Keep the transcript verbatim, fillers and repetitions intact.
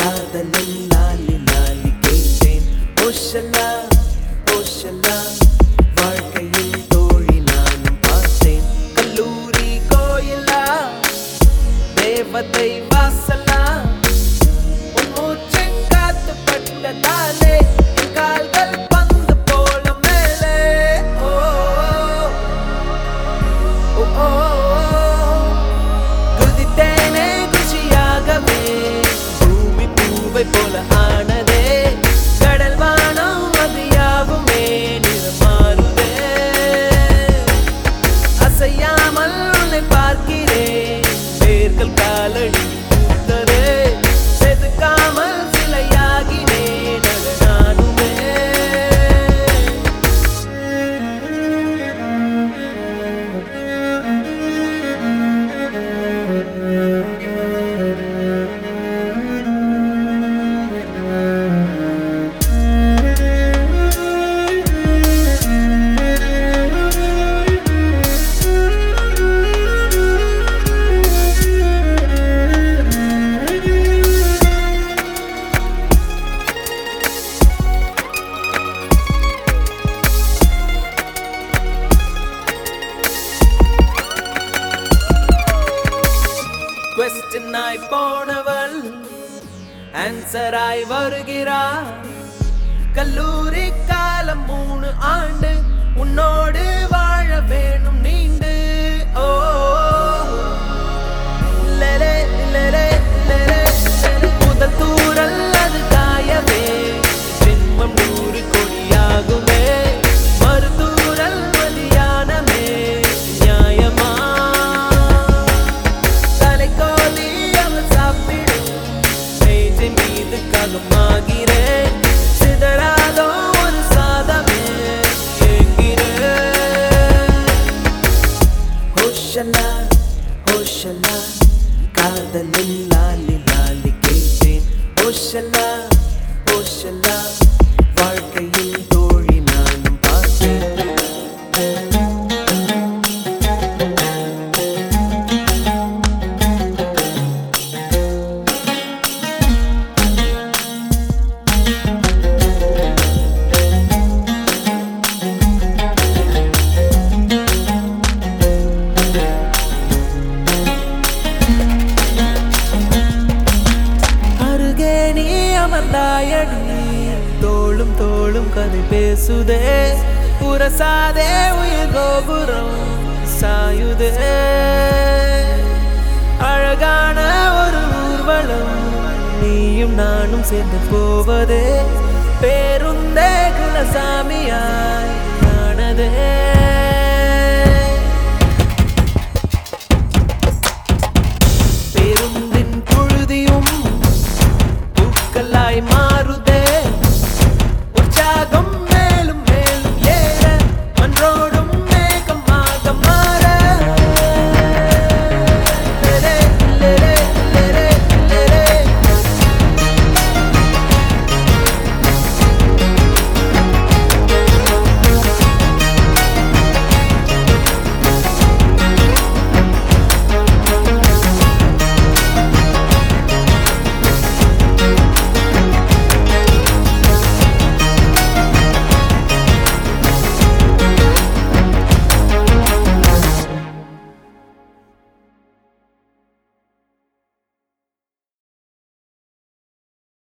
காதலில் லாலி லாலி கேட்டேன். ஓஷலா ஓஷலா வாழ்க்கையில் தோழி நானும் பார்த்தேன். கல்லூரி கோயிலா தேவதை வாசலா உன் மூச்சு காத்து பட்டதாலே கால்கள் பந்து போல மேலே. ஓ ஓ குதித்தேனே குஷியாகவே பூமி பூவை போல ஆனதே. கடல் வானம் அது யாவுமே நிறமாறுதே. அசையாமல் உன்னை பார்க்கிறேன் வேர்கள் காலடி பூத்ததே. செதுக்காமல் சிலையாகினேன் அது நானுமே. Question ஆய் போனவள் ஆன்சர் ஆய் வருகிறாள். கல்லூரி காலம் மூணு ஆண்டு உன்னோடு வாழ வேணும் நீண்டு. ஓ லலே லலே லலே முதல் தூரல் அது காயவே ஜென்மம் நூறு கொடியாகுமே. மறுதூரல் மதியானமே நியாயமா. மீதுக்காகமாகிறேன் சிதறாதோ ஒரு சாதமே ஏங்கிறேன். ஹோஷலா ஹோஷலா காதலில் லாலி லாலி கேட்டேன். ஹோஷலா ஹோஷலா வாழ்க்கையில் தோழி நானும் பார்த்தேன். அமர்ந்தாயடி தோளும் தோளும் கதை பேசுதே. உரசாதே உயிர் கோபுரம் சாயுதே. அழகான ஒரு ஊர்வலம் நீயும் நானும் சேர்ந்து போவதே. பேருந்தே குலசாமியாய் ஆனதே. பேருந்தின் புழுதியும் பூக்களாய் மா